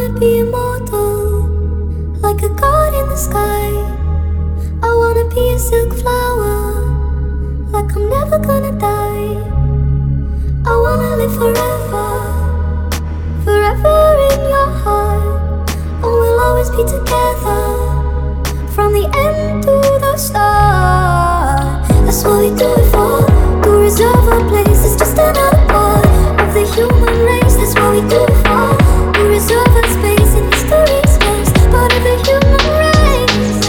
wanna be immortal, like a god in the sky. I wanna be a silk flower, like I'm never gonna die. I wanna live forever, forever in your heart. And we'll always be together, from the end to the start. That's what we do it for, to reserve our place. It's just another part of the human race. That's what we do it for, to reserve our space in history's space. Part of the human race.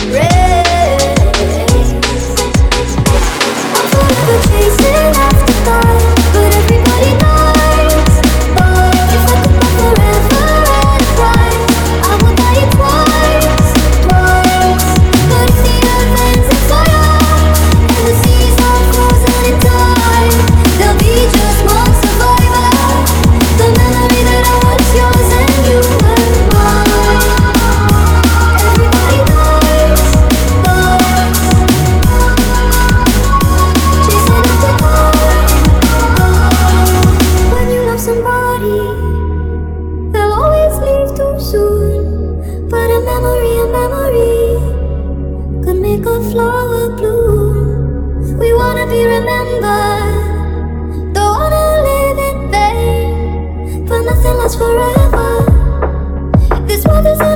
I'm forever chasing after God, but everybody knows. Oh, if I could go forever and cry, I would die it twice. But if the earth ends in fire and the seas are frozen in time, there'll be just one survivor, the memory that I was yours and you were mine. Everybody knows, chasing after God. When you love somebody, they'll always leave too soon. But a memory could make a flower bloom. We wanna be remembered, don't wanna live in vain, but nothing lasts forever. This world is